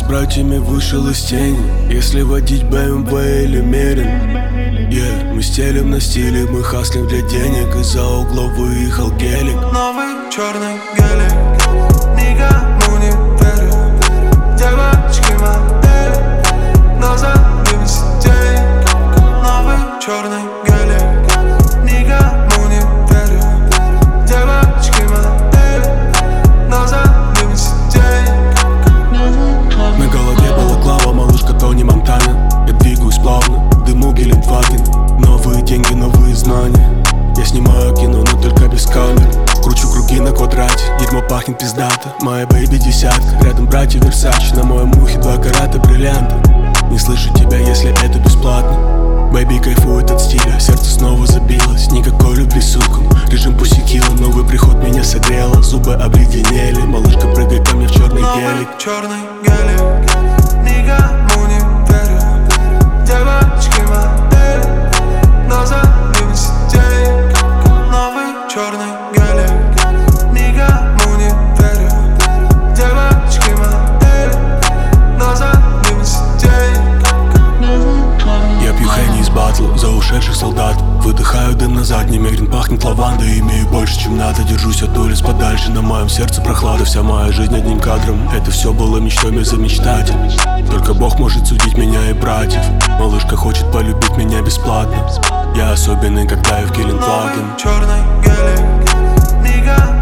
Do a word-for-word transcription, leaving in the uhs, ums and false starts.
братьями вышел из тени. Если водить бэ эм вэ или Мерин, yeah. Мы стелим на стиле, мы хаслим для денег. Из-за угла выехал гелик. Новый черный гелик, никому не верю. Девочки модели, но за ними сиденье. Новый черный гелик, никому не верю. Девочки модели, но за ними сиденье. На голове балаклава, малышка Тони Монтана. Я двигаюсь плавно, дыму Гелендваген. Новые деньги, новые знания. Я снимаю кино, но только без камер. Кручу круги на квадрате, дерьмо пахнет пиздато. Моя бэйби десятка, рядом братья Версачи. На моем ухе два карата бриллианта. Не слышу тебя, если это бесплатно. Бэйби кайфует от стиля, сердце снова забилось. Никакой любви, сука, режим пусикила. Новый приход меня согрело, зубы обледенели. Малышка, прыгай ко мне в черный гелик. Черный гелик, никому не верю. Девочки модели, но за ними сиденье. Новый черный гелик, никому не верю. Девочки модели, но за ними сиденье. Я пью Хенни из батла за ушедших солдат. Выдыхаю дым назад, Немерин пахнет лавандой. Имею больше, чем надо, держусь от улиц подальше. На моем сердце прохлада, вся моя жизнь одним кадром. Это все было мечтой, я замечтатель. Только Бог может судить меня и братьев. Малышка хочет полюбить меня бесплатно. Я особенный, когда я в Гелендваген. Черный гелик, никому